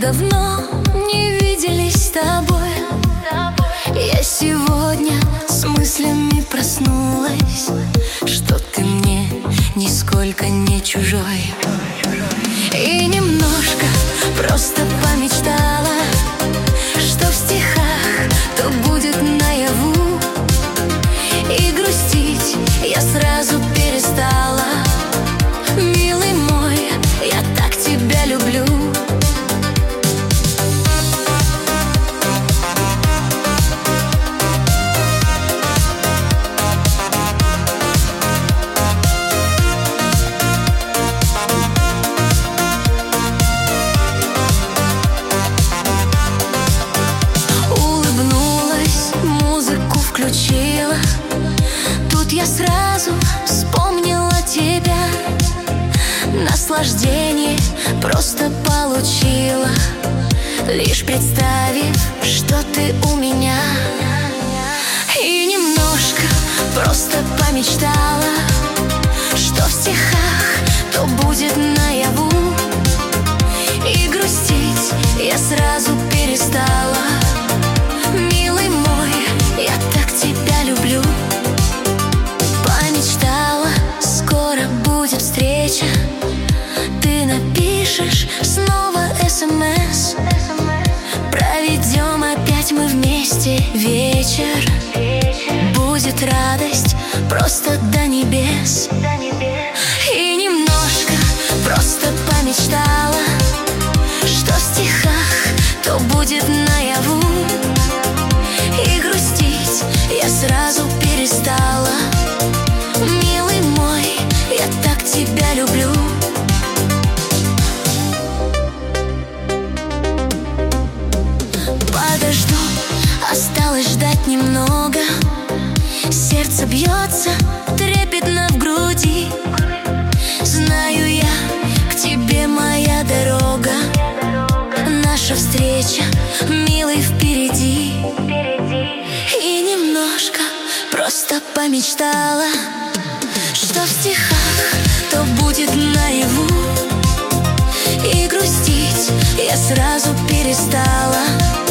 давно не виделись с тобой. Я сегодня с мыслями проснулась, что ты мне нисколько не чужой. И немножко просто помечтала, что в стихах то будет наяву. И грустить я сразу перестала. Милый мой, я так тебя люблю. Включила, тут я сразу вспомнила тебя. Наслаждение просто получила, лишь представив, что ты у меня. И немножко просто помечтала, что в стихах то будет наяву. И грустить я сразу перестала. Милый мой, я так тебя люблю. Помечтала, скоро будет встреча. Ты напишешь снова СМС. Проведем опять мы вместе вечер. Будет радость просто до небес. И немножко просто помечтала, что в стихах то будет наяву. И грустить я сразу перестала. Милый мой, я так тебя люблю. Подожду, осталось ждать немного. Сердце бьется трепетно в груди. Знаю я, к тебе моя дорога. Наша встреча, милый, впереди. И немножко просто помечтала, что в стихах то будет наяву. И грустить я сразу перестала.